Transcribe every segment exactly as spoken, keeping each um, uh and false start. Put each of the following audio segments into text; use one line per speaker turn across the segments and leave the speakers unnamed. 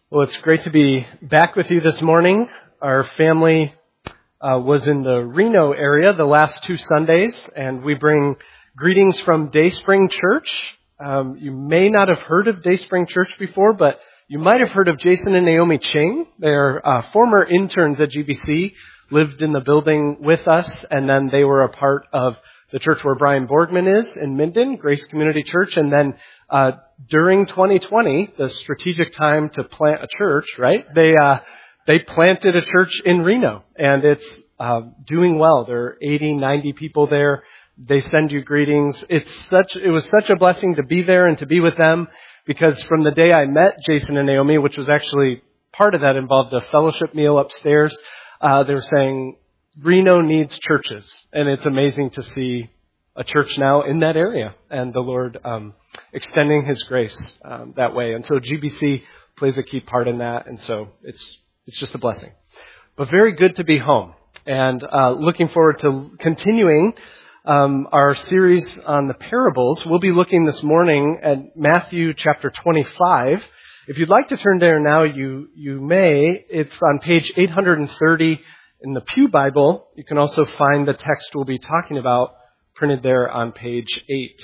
Well, it's great to be back with you this morning. Our family uh, was in the Reno area the last two Sundays, and we bring greetings from Dayspring Church. Um, you may not have heard of Dayspring Church before, but you might have heard of Jason and Naomi Ching. They're uh, former interns at G B C, lived in the building with us, and then they were a part of the church where Brian Borgman is in Minden, Grace Community Church, and then uh during twenty twenty, the strategic time to plant a church, right? They uh they planted a church in Reno, and it's uh, doing well. There are eighty, ninety people there. They send you greetings. It's such it was such a blessing to be there and to be with them, because from the day I met Jason and Naomi, which was actually part of that involved a fellowship meal upstairs, uh they were saying Reno needs churches, and it's amazing to see a church now in that area, and the Lord um, extending His grace um, that way. And so G B C plays a key part in that, and so it's it's just a blessing. But very good to be home, and uh, looking forward to continuing um, our series on the parables. We'll be looking this morning at Matthew chapter twenty-five. If you'd like to turn there now, you you may. It's on page eight hundred thirty in the Pew Bible. You can also find the text we'll be talking about printed there on page eight.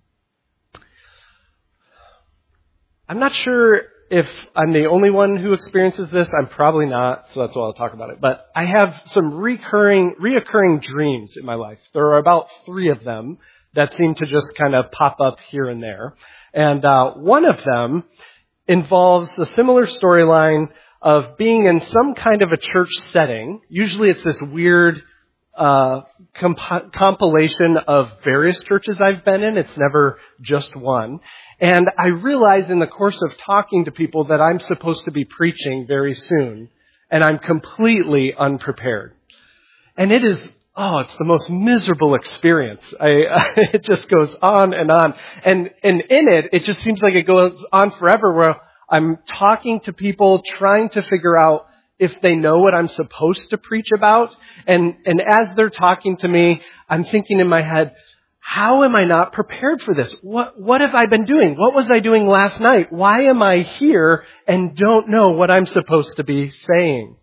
I'm not sure if I'm the only one who experiences this. I'm probably not, so that's why I'll talk about it. But I have some recurring, reoccurring dreams in my life. There are about three of them that seem to just kind of pop up here and there. And uh, one of them involves a similar storyline of being in some kind of a church setting. Usually it's this weird Uh, comp- compilation of various churches I've been in. It's never just one. And I realize in the course of talking to people that I'm supposed to be preaching very soon, and I'm completely unprepared. And it is, oh, it's the most miserable experience. I, it just goes on and on. And, and in it, it just seems like it goes on forever, where I'm talking to people, trying to figure out if they know what I'm supposed to preach about. And, and as they're talking to me, I'm thinking in my head, how am I not prepared for this? What, what have I been doing? What was I doing last night? Why am I here and don't know what I'm supposed to be saying?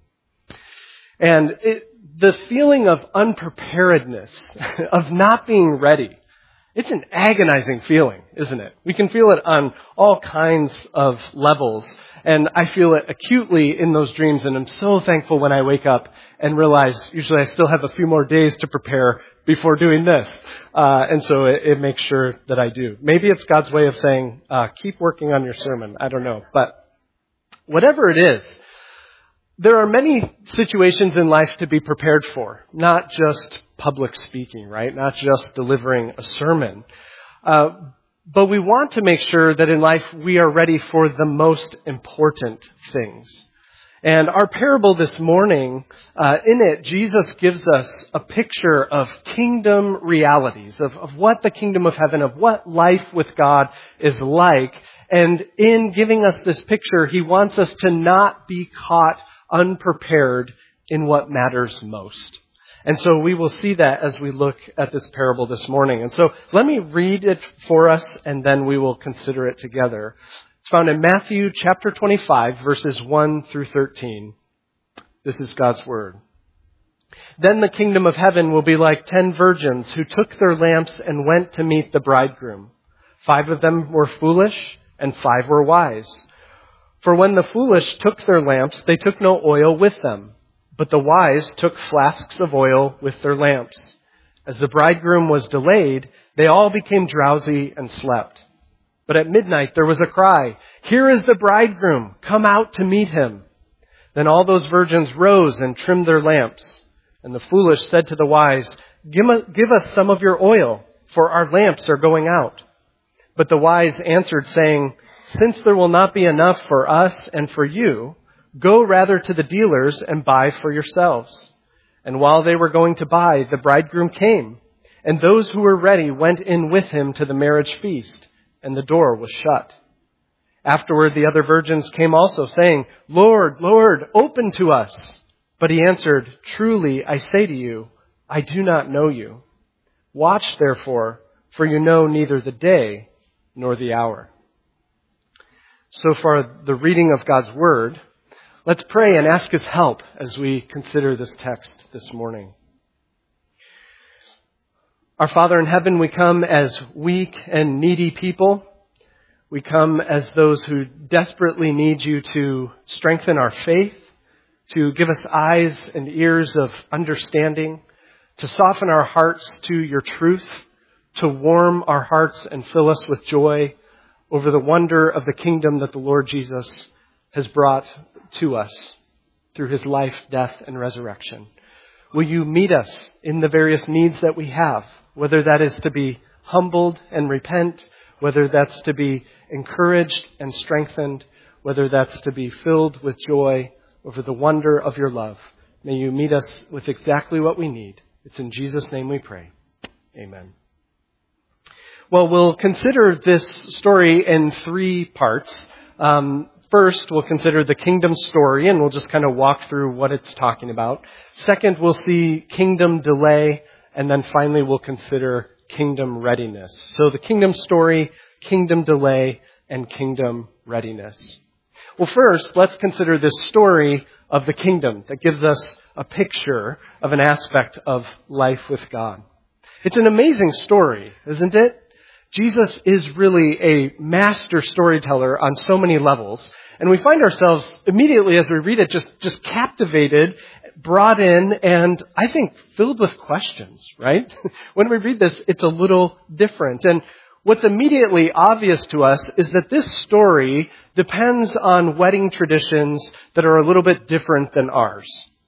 And it, the feeling of unpreparedness, of not being ready, it's an agonizing feeling, isn't it? We can feel it on all kinds of levels. And I feel it acutely in those dreams, and I'm so thankful when I wake up and realize usually I still have a few more days to prepare before doing this. Uh, and so it, it makes sure that I do. Maybe it's God's way of saying, uh, keep working on your sermon. I don't know. But whatever it is, there are many situations in life to be prepared for, not just public speaking, right? Not just delivering a sermon. Uh, But we want to make sure that in life we are ready for the most important things. And our parable this morning, uh, in it, Jesus gives us a picture of kingdom realities, of, of what the kingdom of heaven, of what life with God is like. And in giving us this picture, He wants us to not be caught unprepared in what matters most. And so we will see that as we look at this parable this morning. And so let me read it for us, and then we will consider it together. It's found in Matthew chapter twenty-five, verses one through thirteen. This is God's word. Then the kingdom of heaven will be like ten virgins who took their lamps and went to meet the bridegroom. Five of them were foolish, and five were wise. For when the foolish took their lamps, they took no oil with them. But the wise took flasks of oil with their lamps. As the bridegroom was delayed, they all became drowsy and slept. But at midnight there was a cry, "Here is the bridegroom, come out to meet him." Then all those virgins rose and trimmed their lamps. And the foolish said to the wise, "Give us some of your oil, for our lamps are going out." But the wise answered, saying, "Since there will not be enough for us and for you, go rather to the dealers and buy for yourselves." And while they were going to buy, the bridegroom came, and those who were ready went in with him to the marriage feast, and the door was shut. Afterward, the other virgins came also, saying, "Lord, Lord, open to us." But he answered, "Truly, I say to you, I do not know you. Watch, therefore, for you know neither the day nor the hour." so far the reading of God's Word. Let's pray and ask His help as we consider this text this morning. Our Father in heaven, we come as weak and needy people. We come as those who desperately need you to strengthen our faith, to give us eyes and ears of understanding, to soften our hearts to your truth, to warm our hearts and fill us with joy over the wonder of the kingdom that the Lord Jesus has brought to us through his life, death, and resurrection. Will you meet us in the various needs that we have, whether that is to be humbled and repent, whether that's to be encouraged and strengthened, whether that's to be filled with joy over the wonder of your love. May you meet us with exactly what we need. It's in Jesus' name we pray. Amen. Well, we'll consider this story in three parts. Um, first, we'll consider the kingdom story, and we'll just kind of walk through what it's talking about. Second, we'll see kingdom delay, and then finally we'll consider kingdom readiness. So the kingdom story, kingdom delay, and kingdom readiness. Well, first, let's consider this story of the kingdom that gives us a picture of an aspect of life with God. It's an amazing story, isn't it? Jesus is really a master storyteller on so many levels. And we find ourselves immediately as we read it just, just captivated, brought in, and I think filled with questions, right? When we read this, it's a little different. And what's immediately obvious to us is that this story depends on wedding traditions that are a little bit different than ours.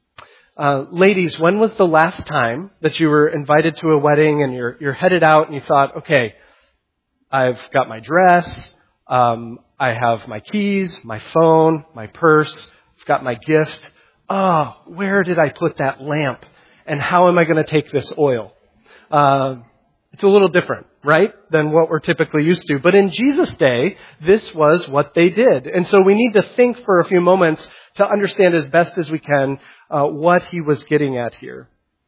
Uh, ladies, when was the last time that you were invited to a wedding and you're, you're headed out and you thought, okay, I've got my dress, um, I have my keys, my phone, my purse, I've got my gift. Oh, where did I put that lamp? And how am I going to take this oil? Uh, it's a little different, right, than what we're typically used to. But in Jesus' day, this was what they did. And so we need to think for a few moments to understand as best as we can uh, what he was getting at here.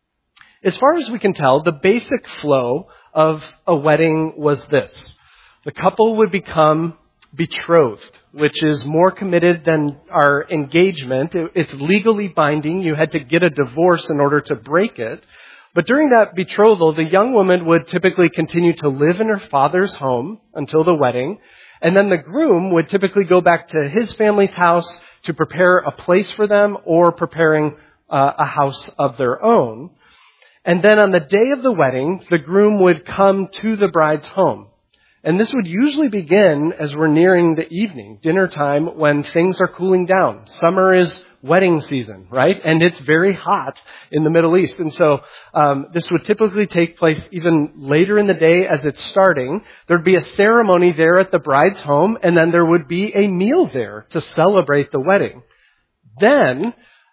As far as we can tell, the basic flow of a wedding was this. The couple would become betrothed, which is more committed than our engagement. It's legally binding. You had to get a divorce in order to break it. But during that betrothal, the young woman would typically continue to live in her father's home until the wedding. And then the groom would typically go back to his family's house to prepare a place for them or preparing uh, a house of their own. And then on the day of the wedding, the groom would come to the bride's home. And this would usually begin as we're nearing the evening, dinner time, when things are cooling down. Summer is wedding season, right? And it's very hot in the Middle East. And so um, this would typically take place even later in the day as it's starting. There'd be a ceremony there at the bride's home, and then there would be a meal there to celebrate the wedding. Then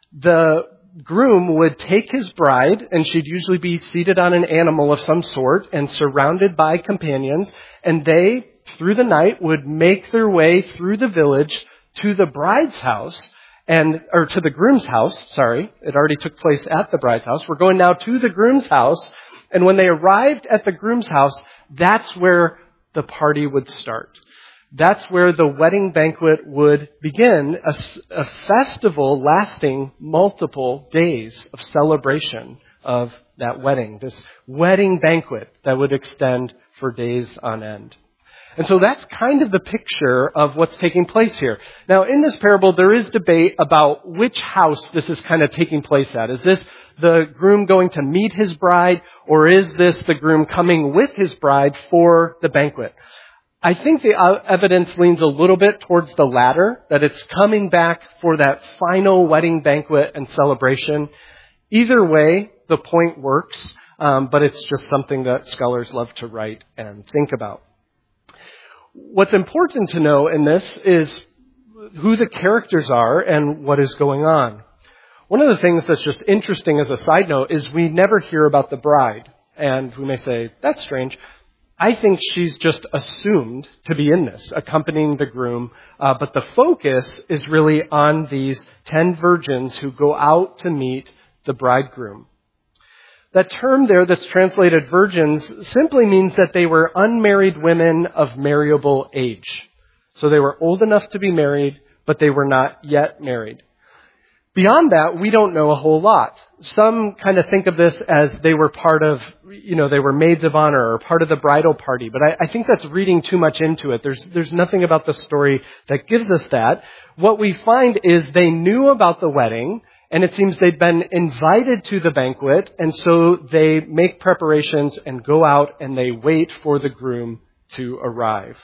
the groom would take his bride, and she'd usually be seated on an animal of some sort and surrounded by companions, and they, through the night, would make their way through the village to the bride's house, and or to the groom's house, sorry, it already took place at the bride's house. We're going now to the groom's house, and when they arrived at the groom's house, that's where the party would start. That's where the wedding banquet would begin, a, a festival lasting multiple days of celebration of that wedding, this wedding banquet that would extend for days on end. And so that's kind of the picture of what's taking place here. Now, in this parable, there is debate about which house this is kind of taking place at. Is this the groom going to meet his bride, or is this the groom coming with his bride for the banquet? I think the evidence leans a little bit towards the latter, that it's coming back for that final wedding banquet and celebration. Either way, the point works, um, but it's just something that scholars love to write and think about. What's important to know in this is who the characters are and what is going on. One of the things that's just interesting as a side note is we never hear about the bride. And we may say, that's strange. I think she's just assumed to be in this, accompanying the groom. Uh, but the focus is really on these ten virgins who go out to meet the bridegroom. That term there that's translated virgins simply means that they were unmarried women of marriable age. So they were old enough to be married, but they were not yet married. Beyond that, we don't know a whole lot. Some kind of think of this as they were part of, you know, they were maids of honor or part of the bridal party. But I, I think that's reading too much into it. There's, there's nothing about the story that gives us that. What we find is they knew about the wedding, and it seems they'd been invited to the banquet, and so they make preparations and go out and they wait for the groom to arrive.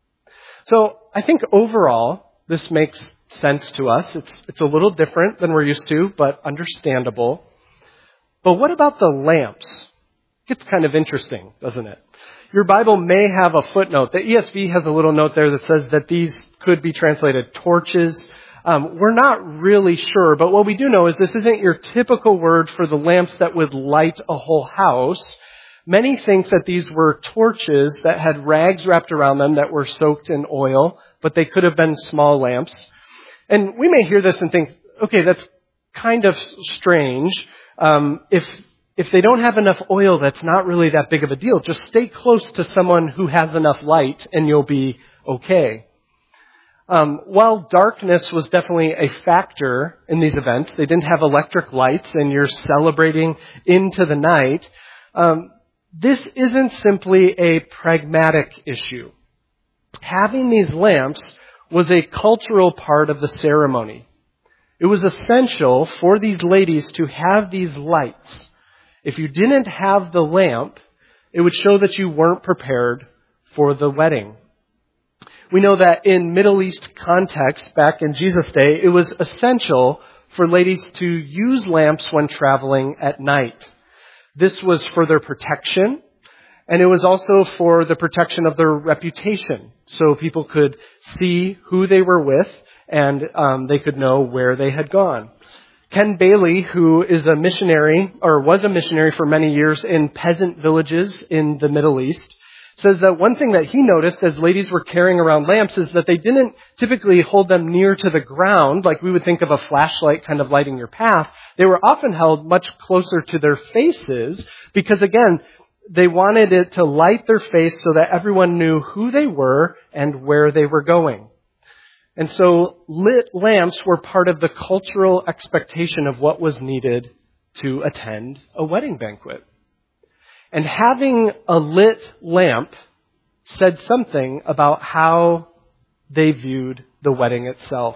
So I think overall, this makes sense to us. It's, it's a little different than we're used to, but understandable. But what about the lamps? It gets kind of interesting, doesn't it? Your Bible may have a footnote. The E S V has a little note there that says that these could be translated torches. Um, we're not really sure, but what we do know is this isn't your typical word for the lamps that would light a whole house. Many think that these were torches that had rags wrapped around them that were soaked in oil, but they could have been small lamps. And we may hear this and think, okay, that's kind of strange. Um, if if they don't have enough oil, that's not really that big of a deal. Just stay close to someone who has enough light and you'll be okay. Um, while darkness was definitely a factor in these events, they didn't have electric lights and you're celebrating into the night. Um, this isn't simply a pragmatic issue. Having these lamps was a cultural part of the ceremony. It was essential for these ladies to have these lights. If you didn't have the lamp, it would show that you weren't prepared for the wedding. We know that in Middle East context, back in Jesus' day, it was essential for ladies to use lamps when traveling at night. This was for their protection, and it was also for the protection of their reputation. So people could see who they were with, and um, they could know where they had gone. Ken Bailey, who is a missionary, or was a missionary for many years in peasant villages in the Middle East, says that one thing that he noticed as ladies were carrying around lamps is that they didn't typically hold them near to the ground, like we would think of a flashlight kind of lighting your path. They were often held much closer to their faces because, again, they wanted it to light their face so that everyone knew who they were and where they were going. And so lit lamps were part of the cultural expectation of what was needed to attend a wedding banquet. And having a lit lamp said something about how they viewed the wedding itself.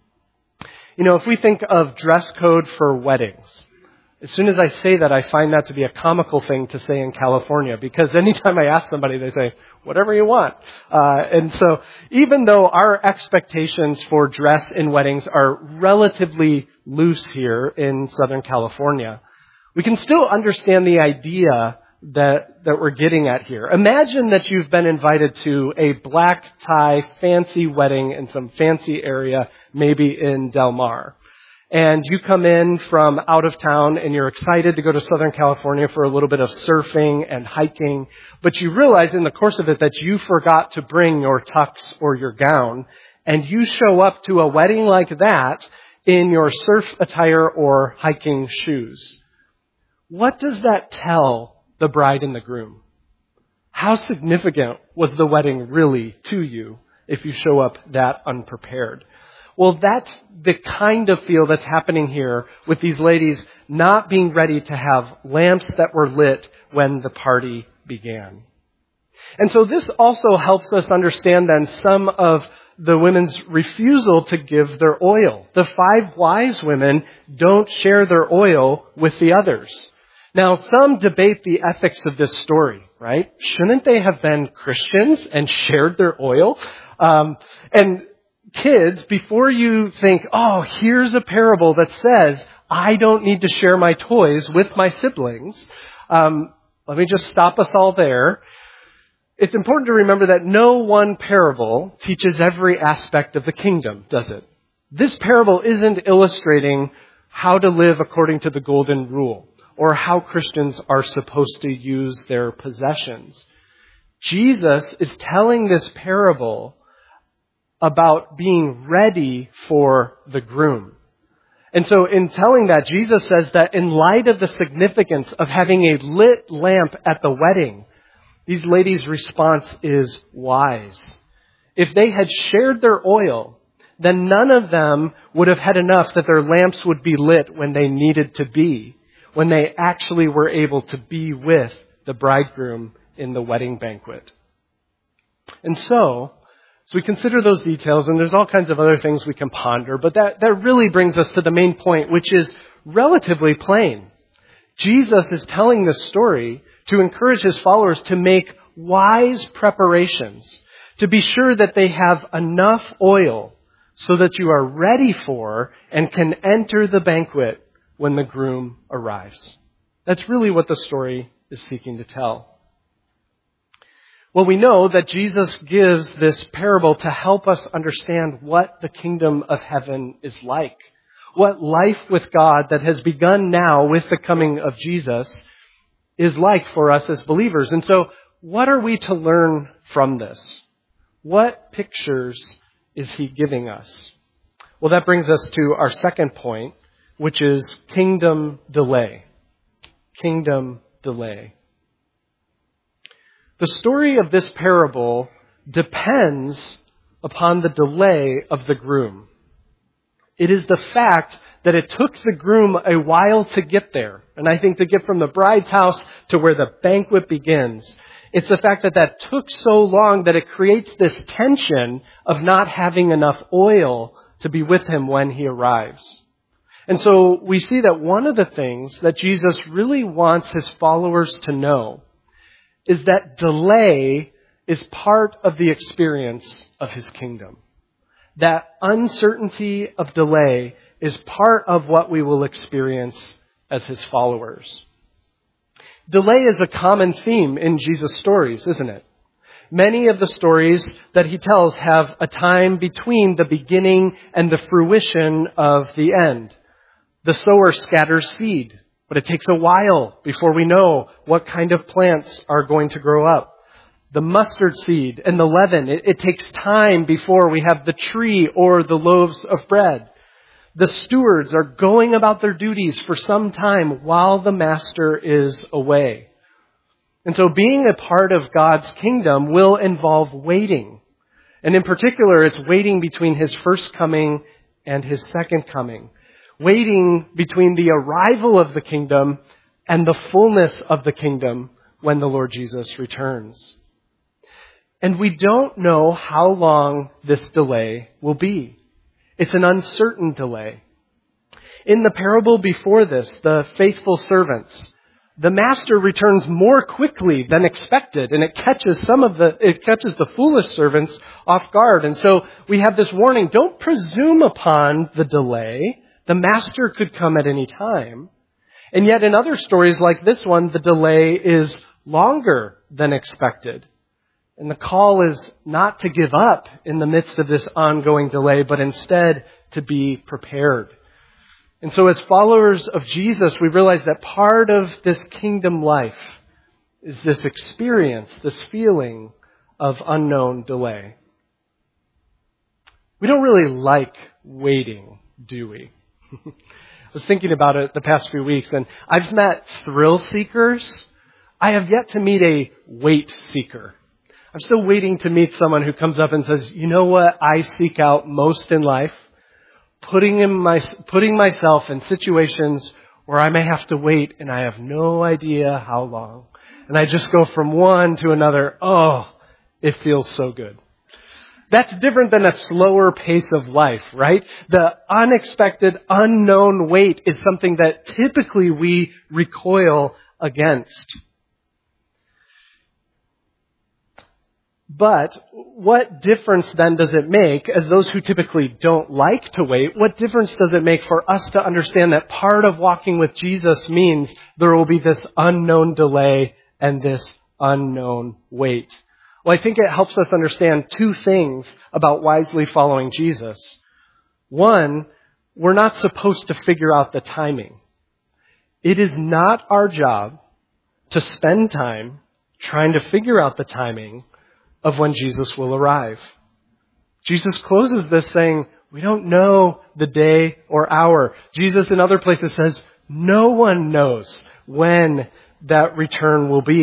You know, if we think of dress code for weddings, as soon as I say that, I find that to be a comical thing to say in California, because anytime I ask somebody, they say, whatever you want. Uh, and so even though our expectations for dress in weddings are relatively loose here in Southern California, we can still understand the idea that, that we're getting at here. Imagine that you've been invited to a black tie fancy wedding in some fancy area, maybe in Del Mar. And you come in from out of town and you're excited to go to Southern California for a little bit of surfing and hiking, but you realize in the course of it that you forgot to bring your tux or your gown, and you show up to a wedding like that in your surf attire or hiking shoes. What does that tell the bride and the groom? How significant was the wedding really to you if you show up that unprepared? Well, that's the kind of feel that's happening here with these ladies not being ready to have lamps that were lit when the party began. And so this also helps us understand then some of the women's refusal to give their oil. The five wise women don't share their oil with the others. Now, some debate the ethics of this story, right? Shouldn't they have been Christians and shared their oil? Um, and Kids, before you think, oh, here's a parable that says, I don't need to share my toys with my siblings, um, let me just stop us all there. It's important to remember that no one parable teaches every aspect of the kingdom, does it? This parable isn't illustrating how to live according to the golden rule or how Christians are supposed to use their possessions. Jesus is telling this parable about being ready for the groom. And so in telling that, Jesus says that in light of the significance of having a lit lamp at the wedding, these ladies' response is wise. if they had shared their oil, then none of them would have had enough that their lamps would be lit when they needed to be, when they actually were able to be with the bridegroom in the wedding banquet. And so, as we consider those details, and there's all kinds of other things we can ponder, but that, that really brings us to the main point, which is relatively plain. Jesus is telling this story to encourage his followers to make wise preparations, to be sure that they have enough oil so that you are ready for and can enter the banquet when the groom arrives. That's really what the story is seeking to tell. Well, we know that Jesus gives this parable to help us understand what the kingdom of heaven is like. What life with God that has begun now with the coming of Jesus is like for us as believers. And so, what are we to learn from this? What pictures is he giving us? Well, that brings us to our second point, which is kingdom delay. Kingdom delay. The story of this parable depends upon the delay of the groom. It is the fact that it took the groom a while to get there. And I think to get from the bride's house to where the banquet begins. It's the fact that that took so long that it creates this tension of not having enough oil to be with him when he arrives. And so we see that one of the things that Jesus really wants his followers to know is that delay is part of the experience of his kingdom. That uncertainty of delay is part of what we will experience as his followers. Delay is a common theme in Jesus' stories, isn't it? Many of the stories that he tells have a time between the beginning and the fruition of the end. The sower scatters seed, but it takes a while before we know what kind of plants are going to grow up. The mustard seed and the leaven, it, it takes time before we have the tree or the loaves of bread. The stewards are going about their duties for some time while the master is away. And so being a part of God's kingdom will involve waiting. And in particular, it's waiting between his first coming and his second coming. Waiting between the arrival of the kingdom and the fullness of the kingdom when the Lord Jesus returns. And we don't know how long this delay will be. It's an uncertain delay. In the parable before this, the faithful servants, the master returns more quickly than expected, and it catches some of the, it catches the foolish servants off guard. And so we have this warning, don't presume upon the delay. The master could come at any time. And yet in other stories like this one, the delay is longer than expected. And the call is not to give up in the midst of this ongoing delay, but instead to be prepared. And so as followers of Jesus, we realize that part of this kingdom life is this experience, this feeling of unknown delay. We don't really like waiting, do we? I was thinking about it the past few weeks, and I've met thrill seekers. I have yet to meet a wait seeker. I'm still waiting to meet someone who comes up and says, you know what I seek out most in life? Putting in my, putting myself in situations where I may have to wait and I have no idea how long. And I just go from one to another. Oh, it feels so good. That's different than a slower pace of life, right? The unexpected, unknown wait is something that typically we recoil against. But what difference then does it make, as those who typically don't like to wait, what difference does it make for us to understand that part of walking with Jesus means there will be this unknown delay and this unknown wait? Well, I think it helps us understand two things about wisely following Jesus. One, we're not supposed to figure out the timing. It is not our job to spend time trying to figure out the timing of when Jesus will arrive. Jesus closes this saying, we don't know the day or hour. Jesus in other places says, no one knows when that return will be.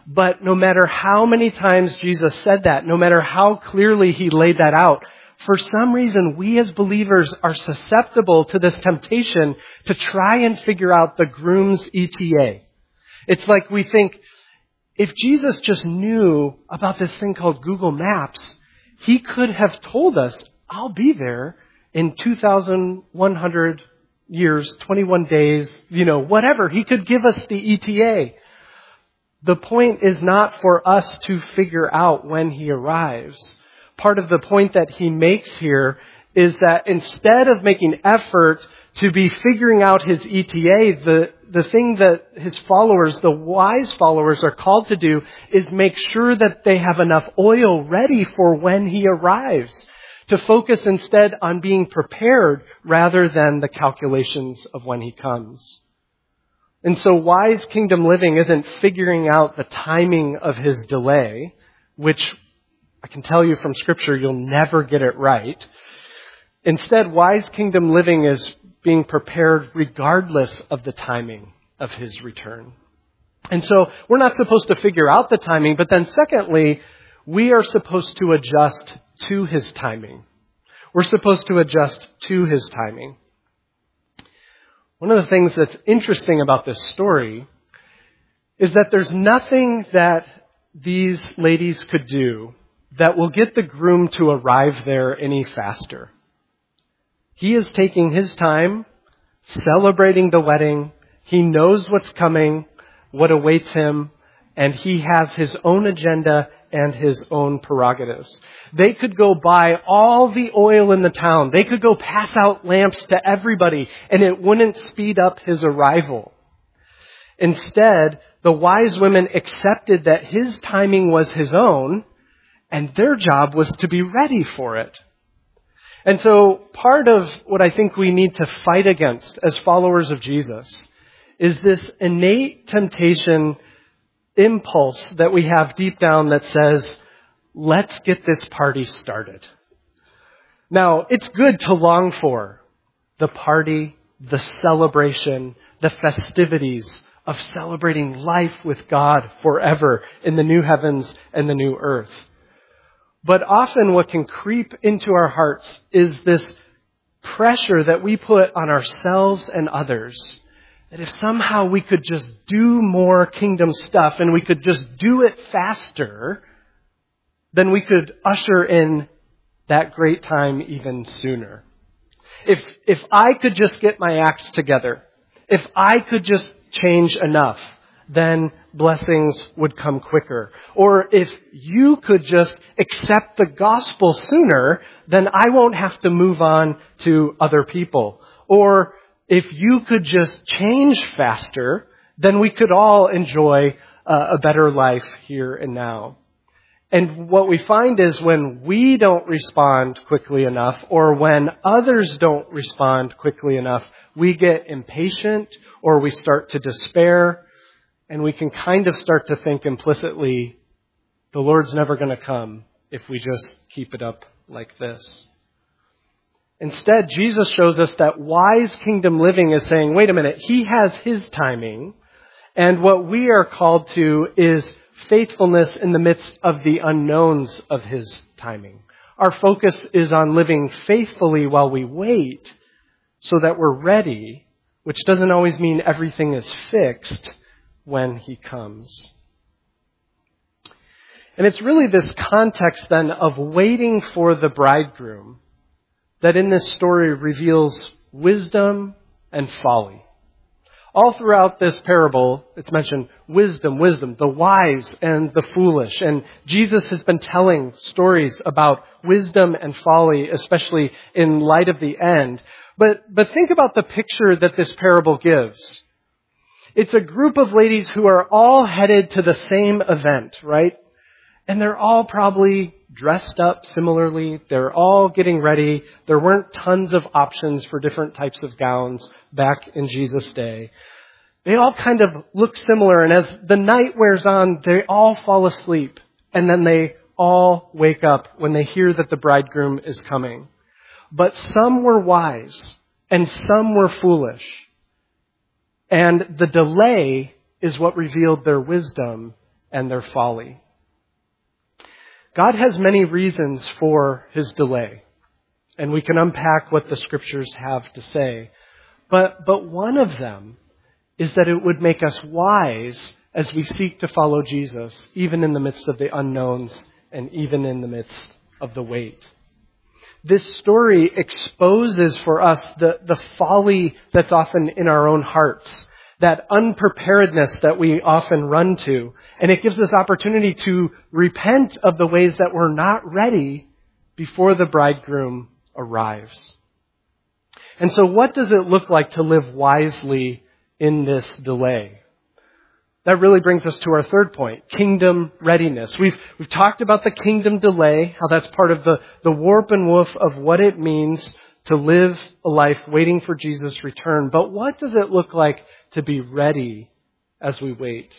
But no matter how many times Jesus said that, no matter how clearly he laid that out, for some reason we as believers are susceptible to this temptation to try and figure out the groom's E T A. It's like we think, if Jesus just knew about this thing called Google Maps, he could have told us, I'll be there in two thousand one hundred years, twenty-one days, you know, whatever. He could give us the E T A. The point is not for us to figure out when he arrives. Part of the point that he makes here is that instead of making effort to be figuring out his E T A, the, the thing that his followers, the wise followers, are called to do is make sure that they have enough oil ready for when he arrives. To focus instead on being prepared rather than the calculations of when he comes. And so wise kingdom living isn't figuring out the timing of his delay, which I can tell you from Scripture, you'll never get it right. Instead, wise kingdom living is being prepared regardless of the timing of his return. And so we're not supposed to figure out the timing, but then secondly, we are supposed to adjust to his timing. We're supposed to adjust to his timing. One of the things that's interesting about this story is that there's nothing that these ladies could do that will get the groom to arrive there any faster. He is taking his time, celebrating the wedding. He knows what's coming, what awaits him, and he has his own agenda and his own prerogatives. They could go buy all the oil in the town. They could go pass out lamps to everybody, and it wouldn't speed up his arrival. Instead, the wise women accepted that his timing was his own, and their job was to be ready for it. And so part of what I think we need to fight against as followers of Jesus is this innate temptation impulse that we have deep down that says, let's get this party started. Now, it's good to long for the party, the celebration, the festivities of celebrating life with God forever in the new heavens and the new earth. But often what can creep into our hearts is this pressure that we put on ourselves and others. That if somehow we could just do more kingdom stuff and we could just do it faster, then we could usher in that great time even sooner. If, if I could just get my acts together, if I could just change enough, then blessings would come quicker. Or if you could just accept the gospel sooner, then I won't have to move on to other people. Or if you could just change faster, then we could all enjoy uh, a better life here and now. And what we find is when we don't respond quickly enough, or when others don't respond quickly enough, we get impatient or we start to despair, and we can kind of start to think implicitly, the Lord's never going to come if we just keep it up like this. Instead, Jesus shows us that wise kingdom living is saying, wait a minute, he has his timing, and what we are called to is faithfulness in the midst of the unknowns of his timing. Our focus is on living faithfully while we wait so that we're ready, which doesn't always mean everything is fixed when he comes. And it's really this context then of waiting for the bridegroom that in this story reveals wisdom and folly. All throughout this parable, it's mentioned wisdom, wisdom, the wise and the foolish. And Jesus has been telling stories about wisdom and folly, especially in light of the end. But, but think about the picture that this parable gives. It's a group of ladies who are all headed to the same event, right? And they're all probably dressed up similarly. They're all getting ready. There weren't tons of options for different types of gowns back in Jesus' day. They all kind of look similar. And as the night wears on, they all fall asleep. And then they all wake up when they hear that the bridegroom is coming. But some were wise and some were foolish. And the delay is what revealed their wisdom and their folly. God has many reasons for his delay, and we can unpack what the scriptures have to say. But, but one of them is that it would make us wise as we seek to follow Jesus, even in the midst of the unknowns and even in the midst of the wait. This story exposes for us the, the folly that's often in our own hearts, that unpreparedness that we often run to. And it gives us opportunity to repent of the ways that we're not ready before the bridegroom arrives. And so what does it look like to live wisely in this delay? That really brings us to our third point, kingdom readiness. We've, we've talked about the kingdom delay, how that's part of the, the warp and woof of what it means to live a life waiting for Jesus' return. But what does it look like to be ready as we wait?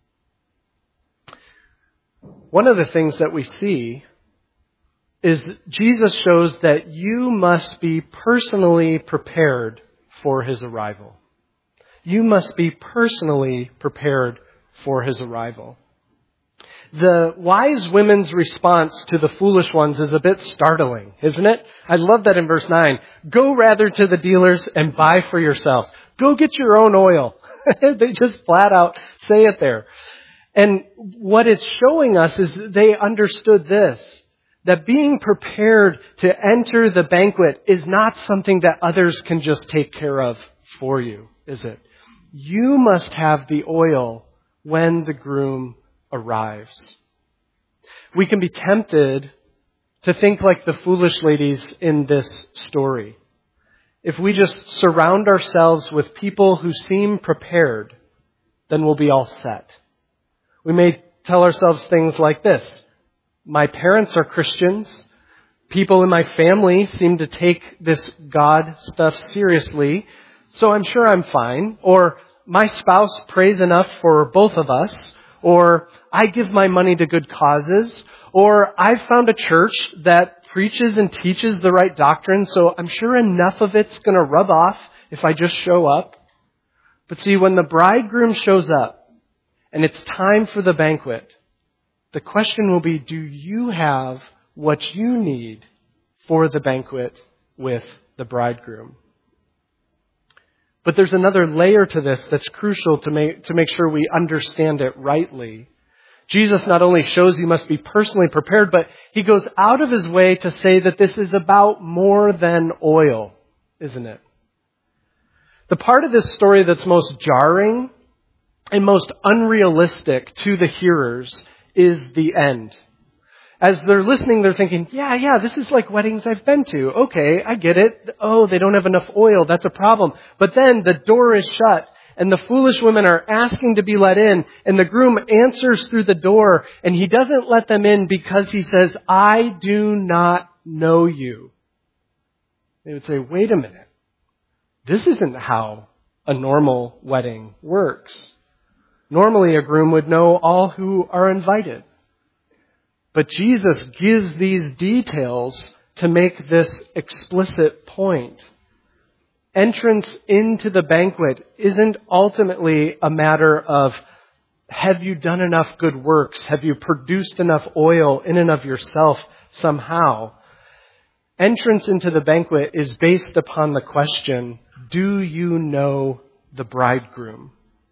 One of the things that we see is Jesus shows that you must be personally prepared for his arrival. You must be personally prepared for his arrival. The wise women's response to the foolish ones is a bit startling, isn't it? I love that in verse nine. Go rather to the dealers and buy for yourselves. Go get your own oil. They just flat out say it there. And what it's showing us is they understood this, that being prepared to enter the banquet is not something that others can just take care of for you, is it? You must have the oil when the groom arrives. We can be tempted to think like the foolish ladies in this story. If we just surround ourselves with people who seem prepared, then we'll be all set. We may tell ourselves things like this. My parents are Christians. People in my family seem to take this God stuff seriously, so I'm sure I'm fine. Or my spouse prays enough for both of us. Or I give my money to good causes. Or I've found a church that preaches and teaches the right doctrine, so I'm sure enough of it's going to rub off if I just show up. But see, when the bridegroom shows up and it's time for the banquet, the question will be, do you have what you need for the banquet with the bridegroom? But there's another layer to this that's crucial to make, to make sure we understand it rightly. Jesus not only shows you must be personally prepared, but he goes out of his way to say that this is about more than oil, isn't it? The part of this story that's most jarring and most unrealistic to the hearers is the end. As they're listening, they're thinking, yeah, yeah, this is like weddings I've been to. Okay, I get it. Oh, they don't have enough oil. That's a problem. But then the door is shut and the foolish women are asking to be let in, and the groom answers through the door, and he doesn't let them in because he says, I do not know you. They would say, wait a minute. This isn't how a normal wedding works. Normally, a groom would know all who are invited. But Jesus gives these details to make this explicit point. Entrance into the banquet isn't ultimately a matter of, have you done enough good works? Have you produced enough oil in and of yourself somehow? Entrance into the banquet is based upon the question, do you know the bridegroom?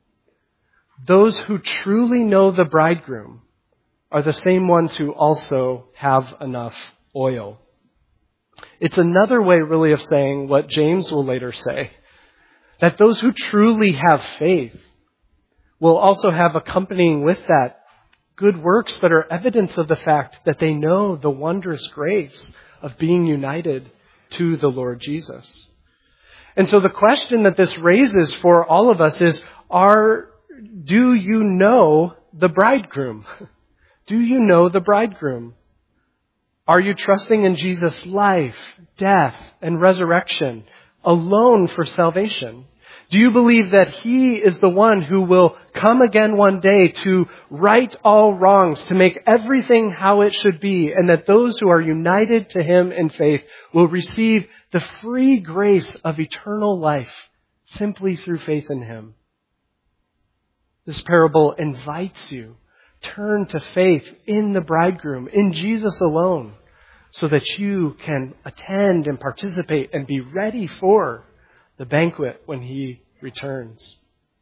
Those who truly know the bridegroom are the same ones who also have enough oil. It's another way really of saying what James will later say, that those who truly have faith will also have accompanying with that good works that are evidence of the fact that they know the wondrous grace of being united to the Lord Jesus. And so the question that this raises for all of us is, are, do you know the bridegroom? Do you know the bridegroom? Are you trusting in Jesus' life, death, and resurrection alone for salvation? Do you believe that he is the one who will come again one day to right all wrongs, to make everything how it should be, and that those who are united to him in faith will receive the free grace of eternal life simply through faith in him? This parable invites you turn to faith in the bridegroom, in Jesus alone, so that you can attend and participate and be ready for the banquet when he returns.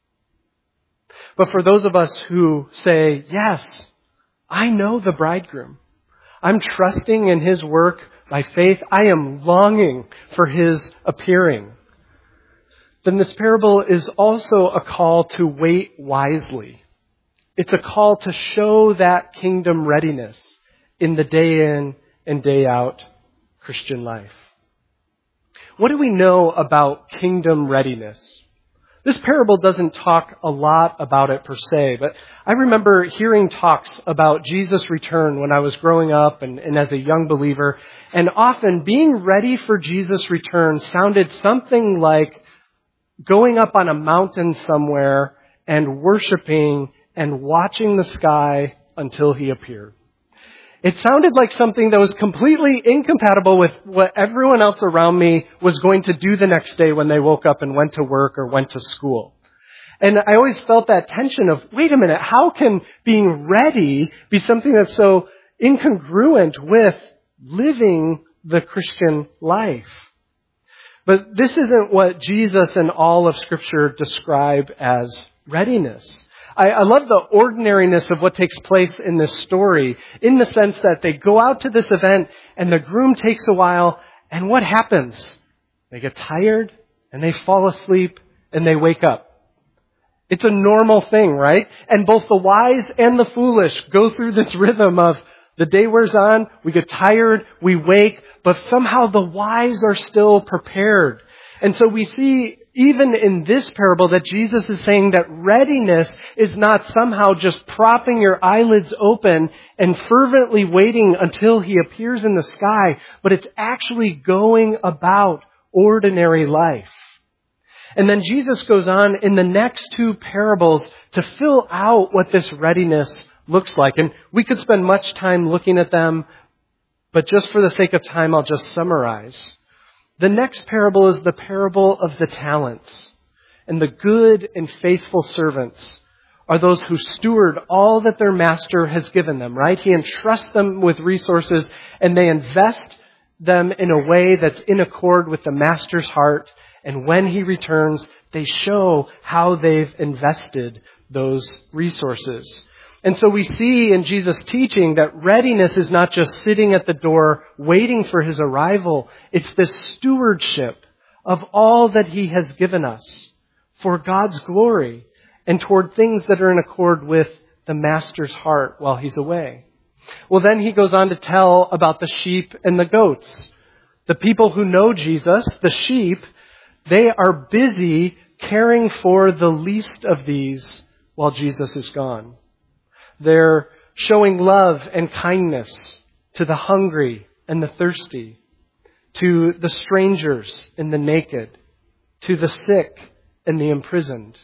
But for those of us who say, yes, I know the bridegroom. I'm trusting in his work by faith. I am longing for his appearing. Then this parable is also a call to wait wisely. It's a call to show that kingdom readiness in the day in and day out Christian life. What do we know about kingdom readiness? This parable doesn't talk a lot about it per se, but I remember hearing talks about Jesus' return when I was growing up and, and as a young believer, and often being ready for Jesus' return sounded something like going up on a mountain somewhere and worshiping and watching the sky until he appeared. It sounded like something that was completely incompatible with what everyone else around me was going to do the next day when they woke up and went to work or went to school. And I always felt that tension of, wait a minute, how can being ready be something that's so incongruent with living the Christian life? But this isn't what Jesus and all of Scripture describe as readiness. I, I love the ordinariness of what takes place in this story, in the sense that they go out to this event and the groom takes a while, and what happens? They get tired and they fall asleep and they wake up. It's a normal thing, right? And both the wise and the foolish go through this rhythm of the day wears on, we get tired, we wake, but somehow the wise are still prepared. And so we see even in this parable that Jesus is saying that readiness is not somehow just propping your eyelids open and fervently waiting until he appears in the sky, but it's actually going about ordinary life. And then Jesus goes on in the next two parables to fill out what this readiness looks like. And we could spend much time looking at them, but just for the sake of time, I'll just summarize. The next parable is the parable of the talents. And the good and faithful servants are those who steward all that their master has given them, right? He entrusts them with resources and they invest them in a way that's in accord with the master's heart. And when he returns, they show how they've invested those resources. And so we see in Jesus' teaching that readiness is not just sitting at the door waiting for his arrival. It's the stewardship of all that he has given us for God's glory and toward things that are in accord with the master's heart while he's away. Well, then he goes on to tell about the sheep and the goats. The people who know Jesus, the sheep, they are busy caring for the least of these while Jesus is gone. They're showing love and kindness to the hungry and the thirsty, to the strangers and the naked, to the sick and the imprisoned.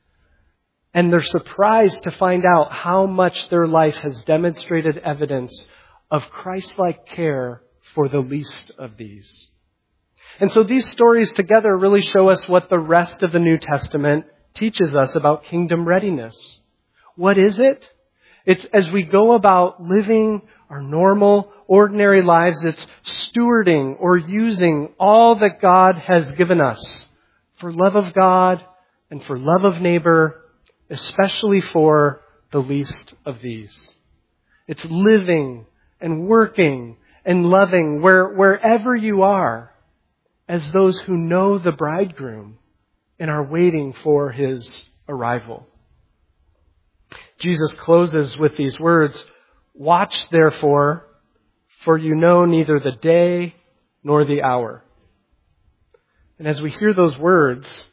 And they're surprised to find out how much their life has demonstrated evidence of Christ-like care for the least of these. And so these stories together really show us what the rest of the New Testament teaches us about kingdom readiness. What is it? It's as we go about living our normal, ordinary lives, it's stewarding or using all that God has given us for love of God and for love of neighbor, especially for the least of these. It's living and working and loving where, wherever you are as those who know the bridegroom and are waiting for his arrival. Jesus closes with these words, "Watch therefore, for you know neither the day nor the hour." And as we hear those words,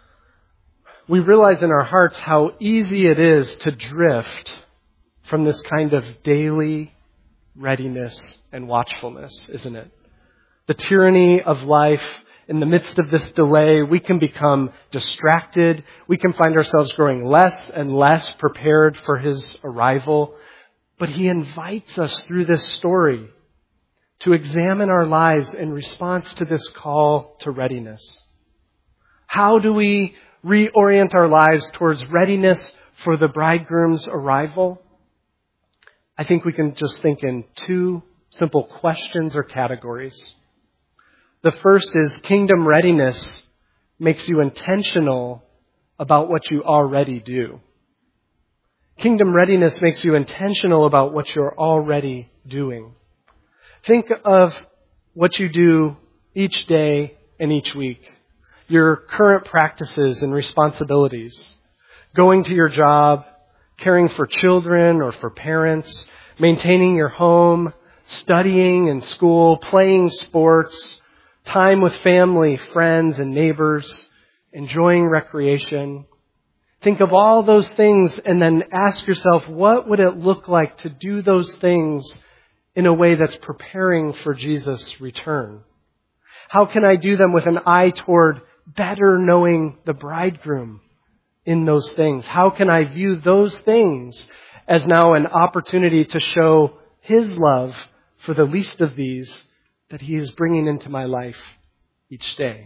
we realize in our hearts how easy it is to drift from this kind of daily readiness and watchfulness, isn't it? The tyranny of life. In the midst of this delay, we can become distracted. We can find ourselves growing less and less prepared for his arrival. But he invites us through this story to examine our lives in response to this call to readiness. How do we reorient our lives towards readiness for the bridegroom's arrival? I think we can just think in two simple questions or categories. The first is kingdom readiness makes you intentional about what you already do. Kingdom readiness makes you intentional about what you're already doing. Think of what you do each day and each week. Your current practices and responsibilities. Going to your job, caring for children or for parents, maintaining your home, studying in school, playing sports, time with family, friends, and neighbors, enjoying recreation. Think of all those things and then ask yourself, what would it look like to do those things in a way that's preparing for Jesus' return? How can I do them with an eye toward better knowing the bridegroom in those things? How can I view those things as now an opportunity to show His love for the least of these that He is bringing into my life each day?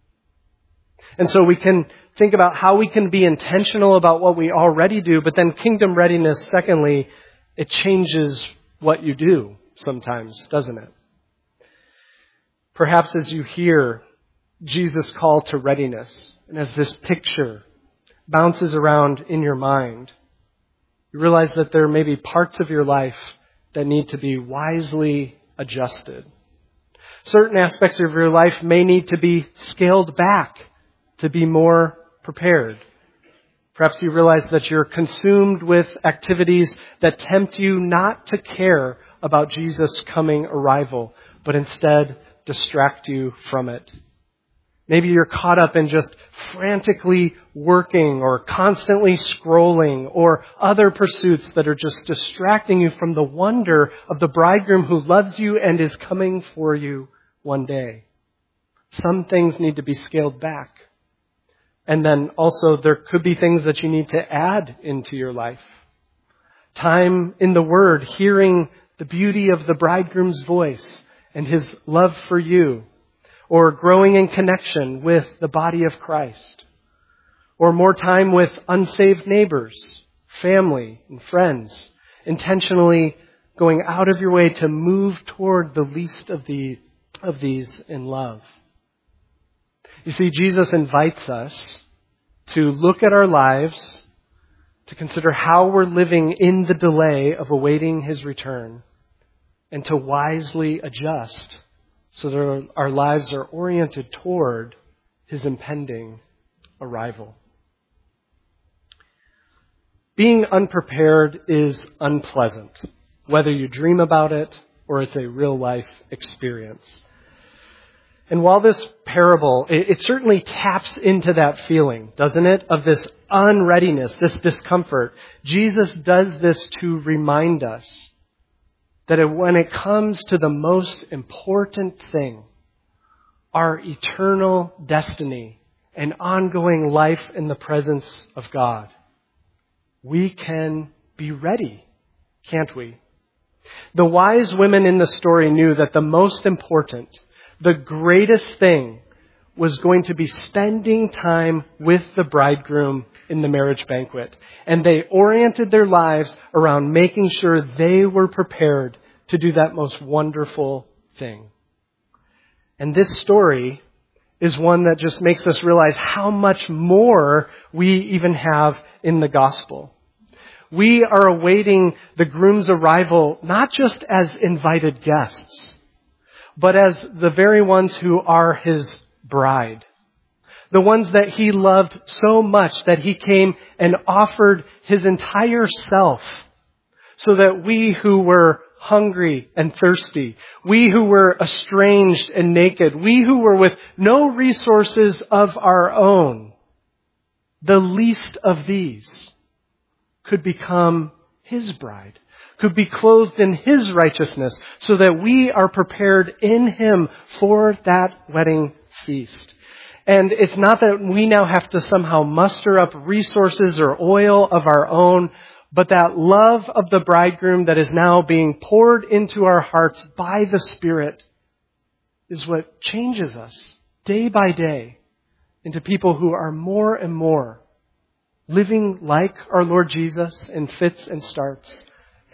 And so we can think about how we can be intentional about what we already do, but then kingdom readiness, secondly, it changes what you do sometimes, doesn't it? Perhaps as you hear Jesus' call to readiness, and as this picture bounces around in your mind, you realize that there may be parts of your life that need to be wisely adjusted. Certain aspects of your life may need to be scaled back to be more prepared. Perhaps you realize that you're consumed with activities that tempt you not to care about Jesus' coming arrival, but instead distract you from it. Maybe you're caught up in just frantically working or constantly scrolling or other pursuits that are just distracting you from the wonder of the bridegroom who loves you and is coming for you one day. Some things need to be scaled back. And then also there could be things that you need to add into your life. Time in the Word, hearing the beauty of the bridegroom's voice and His love for you. Or growing in connection with the body of Christ. Or more time with unsaved neighbors, family, and friends. Intentionally going out of your way to move toward the least of the of these in love. You see, Jesus invites us to look at our lives, to consider how we're living in the delay of awaiting His return, and to wisely adjust so that our lives are oriented toward His impending arrival. Being unprepared is unpleasant, whether you dream about it or it's a real life experience. And while this parable, it, it certainly taps into that feeling, doesn't it, of this unreadiness, this discomfort, Jesus does this to remind us that it, when it comes to the most important thing, our eternal destiny and ongoing life in the presence of God, we can be ready, can't we? The wise women in the story knew that the most important, the greatest thing was going to be spending time with the bridegroom in the marriage banquet. And they oriented their lives around making sure they were prepared to do that most wonderful thing. And this story is one that just makes us realize how much more we even have in the gospel. We are awaiting the groom's arrival not just as invited guests, but as the very ones who are His bride. The ones that He loved so much that He came and offered His entire self so that we who were hungry and thirsty, we who were estranged and naked, we who were with no resources of our own, the least of these could become His bride, could be clothed in His righteousness so that we are prepared in Him for that wedding feast. And it's not that we now have to somehow muster up resources or oil of our own, but that love of the bridegroom that is now being poured into our hearts by the Spirit is what changes us day by day into people who are more and more living like our Lord Jesus in fits and starts,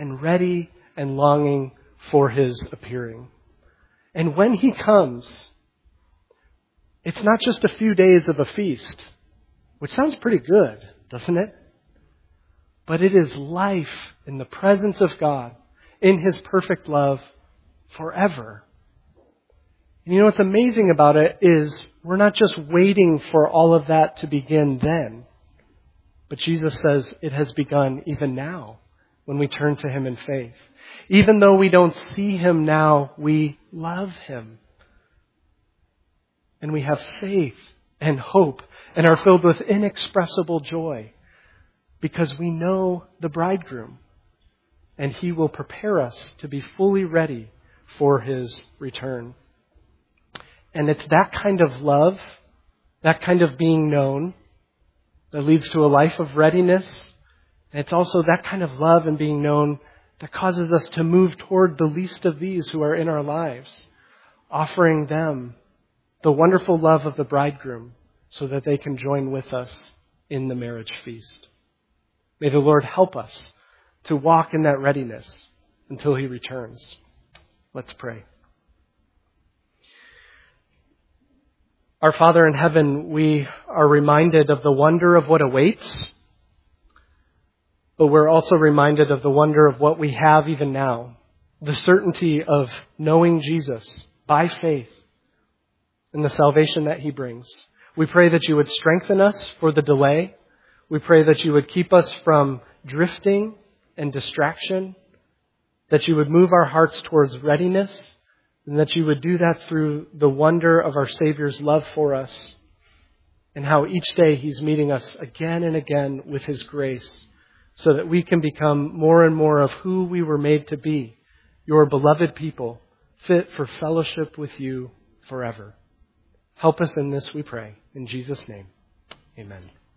and ready and longing for his appearing. And when he comes, it's not just a few days of a feast, which sounds pretty good, doesn't it? But it is life in the presence of God, in his perfect love, forever. And you know what's amazing about it is we're not just waiting for all of that to begin then. But Jesus says it has begun even now when we turn to him in faith. Even though we don't see him now, we love him. And we have faith and hope and are filled with inexpressible joy because we know the bridegroom and he will prepare us to be fully ready for his return. And it's that kind of love, that kind of being known, that leads to a life of readiness. And it's also that kind of love and being known that causes us to move toward the least of these who are in our lives, offering them the wonderful love of the bridegroom so that they can join with us in the marriage feast. May the Lord help us to walk in that readiness until he returns. Let's pray. Our Father in heaven, we are reminded of the wonder of what awaits, but we're also reminded of the wonder of what we have even now, the certainty of knowing Jesus by faith and the salvation that he brings. We pray that you would strengthen us for the delay. We pray that you would keep us from drifting and distraction, that you would move our hearts towards readiness, and that you would do that through the wonder of our Savior's love for us and how each day he's meeting us again and again with his grace so that we can become more and more of who we were made to be, your beloved people, fit for fellowship with you forever. Help us in this, we pray. In Jesus' name, amen.